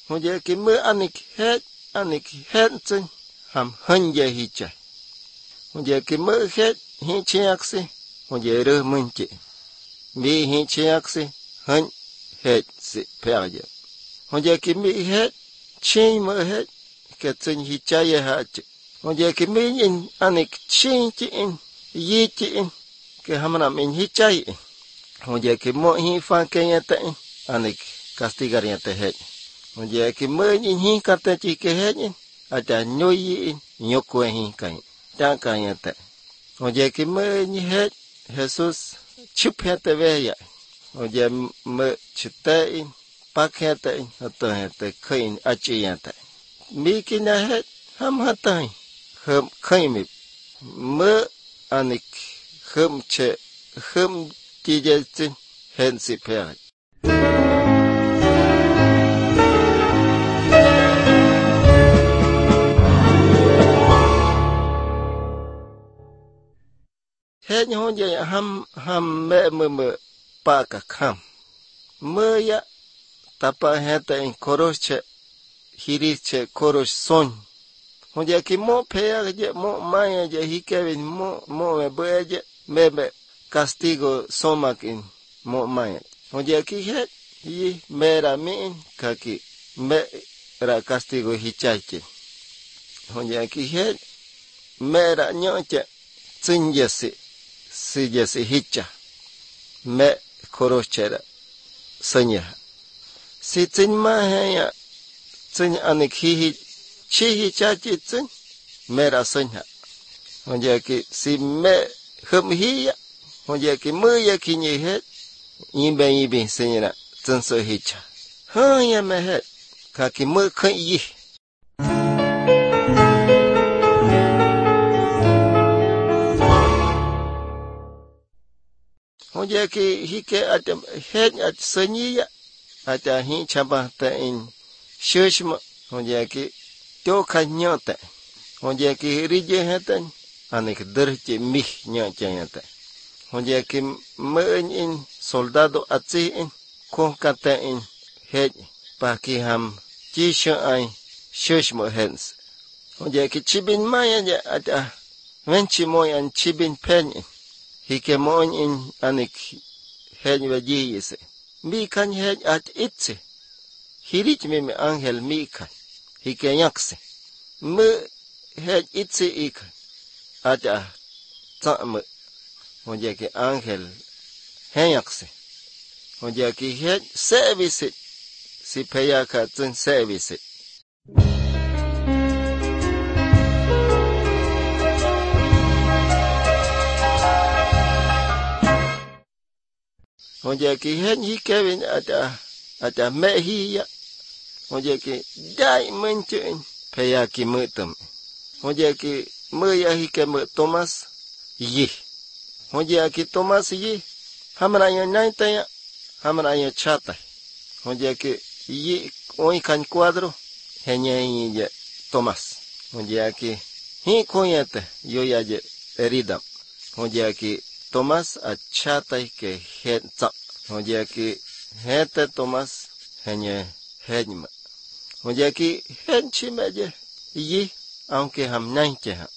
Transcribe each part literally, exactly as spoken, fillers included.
Hon je ki mơ anik het anik het chân ham hân je hi chạy. Hon je ki mơ het hi chiak si hon je rơ mân chị. Mi hi chiak si hân het si per je. Hon je ki mi het chi mơ het ke chân hi chạy je ha chị. Hon je ki mi in anik chi chị in yi chị in ke hamana min hi chạy. Hon je ki mo hi fan ke ya ta in anik castigar ya te het. Hon je ki mơ in hi ka te chi ke het in ata nhoi in nhokwe hi kai ta ka ya te. Hon je ki mơ in het Jesus chup het te ve ya. Hon je mơ chute in pak het te in to het te khain achi ya te. Mi ki na het ham hatai kham khaim mơ anik kham che kham ti je tin hen si per. Het hon je ham ham me me me pa ka kham mơ ya tapa het in koroche hiriche korosh son. Hon je ki mo pe ya je mo maya je hikevin mo mo me be je me me castigo somakin mo maya. Hon je ki het yi mera min ka ki me ra castigo hichache. Hon je ki het mera nyoche tsin je si si je si hicha me korochera sanya. Si tsin ma he ya tsin anik hi hi chi hi cha chi tsin mera sanya. Hon je ki si me hum hi ya hon je ki mơ ya ki ni het yin ben yi bin sanya tsin so hicha. Ha ya me het ka ki mơ khan yi. Hon je ki hi ke at het at sanyi ya ata hi chaba ta in shushma. Hon je ki to khan nyota. Hon je ki rije hatan anik derche mi nyota yata. Hon je ki mơ in soldado atsi in ko kata in het pa ki ham chi shu ai shushma hens. Hon je ki chibin maya ja ata venchi moyan chibin pen in. Hike mon in anik het vaji yese. Mi kan het at itse. Hirich me me angel mi kan. Hike yakse. Me het itse ik. Ata ta me. Hon je ki angel hen yakse. Hon je ki het service. Si peya ka tsin service. Hon je ki het hi kevin ata ata me hi ya. Hon je ki dai men chen pe ya ki mơ tum. Hon je ki mơ ya hi ke mơ Thomas yi. Hon je ki Thomas yi hamra ya nai ta ya hamra ya chata. Hon je ki yi oi kan cuadro henya yi je Thomas. Hon je ki hi ko ya ta yo ya je eridam. Hon je ki Thomas a chata ke het ta. Hon je ki het Thomas henya hejma. Hon je ki het chi me je yi aunque ham nai che ha.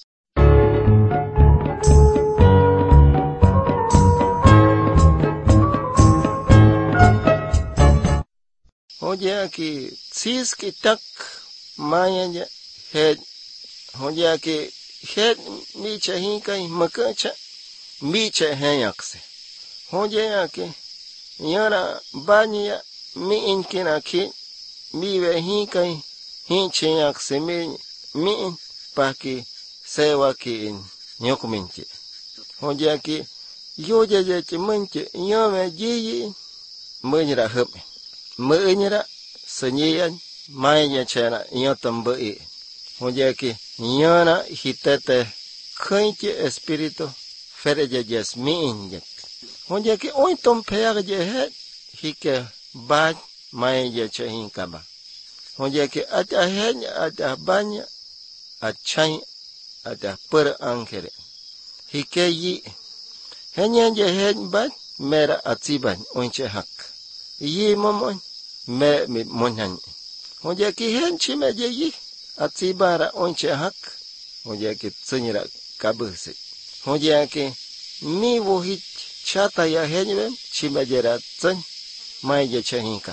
Hon je ki sis ki tak maya je het. Hon je ki het mi che hi kai maka cha mi che hen yakse. Hon je ki yara banya mi in kina ki mi ve hi kai hi che yakse mi mi in pa ki sewa ki in nyokuminchi. Hon je ki yo je je chi minchi yo ve ji yi mơ ra hợp. Mơ ra sanyian mai ya chena yo tambo e. Hon je ki yo na hitete khai chi espiritu fere je jes mi in je. Hon je ki oi tom peag je het hike bad mai je chehin kaba. Hon je ki ata het ata banya achai ata per angere. Hike yi henya je het bad mera atiban onche hak. Yi momon me mi monhan. Hoja ki hen chime je yi. Atibara onche hak. Hoja ki tsunyira kabusi. Hoja ki mi wohit chata ya henwe chime jera tsuny. Mai je chahinka.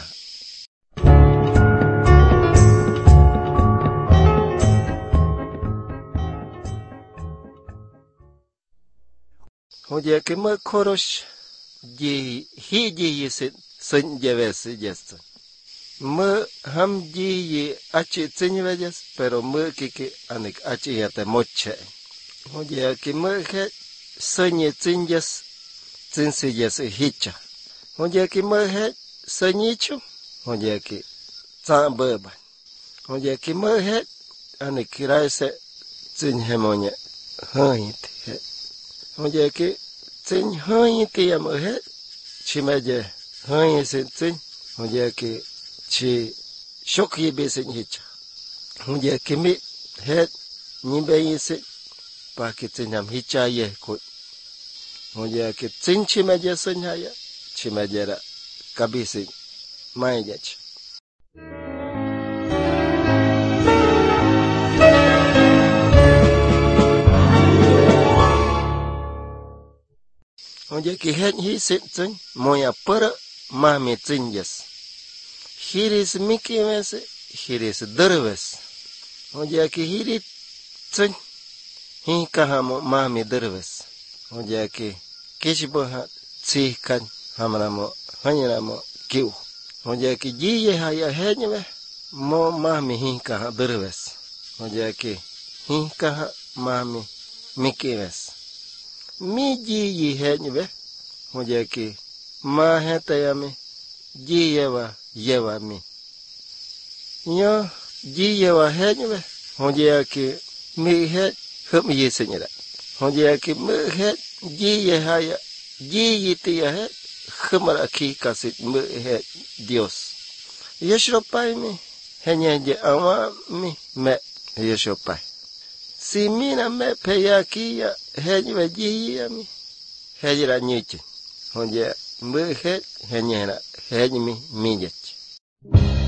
Hoja ki me korosh ji hi ji yi sit sun jeves jest. Me ham ji yi achi tsinye jes, pero me kiki anik achi yate moche. Hoja ki me he sunye tsinjes tsinsi jes hicha. Hoja ki me he sunyichu. Hoja ki tsan beba. Hoja ki me he anik kiraise tsinye monye hanyit he. Hoja ki tsinye hanyit ya me he chimeje hanyit sin tsinye. Hoja ki chi shokyi besin hicha. Hoja ki mi he nimbe yisi pa ki tsinyam hicha ye kut. Hoja ki tsinye chimeje sunyaya chimeje ra kabisi maijach. Hoja ki het hi sit tsinye moya para mami tsinjes. Hiris mikimes, hiris derves. Hoja ki hiri tsinye hi kahamo mami derves. Hoja ki kishboha tsikan hamramo hanyaramo kiu. Hoja ki jiye haya henwe mo mami hi kaha derves. Hoja ki hi kaha mami mikimes. Mi jiyi henwe. Hoja ki ma hetayami jiyewa yewa mi. Nyo jiyewa henwe. Hoja ki mi het hum yisenyera. Hoja ki mi het jiye haya jiyi tiya het humara ki kasit mi het Dios. Yeshopai mi henyeje awa mi me yeshopai. Si mina me peyakia henwe jiya mi hejira nyuchi. Hoja mi het henyera hejmi mijech.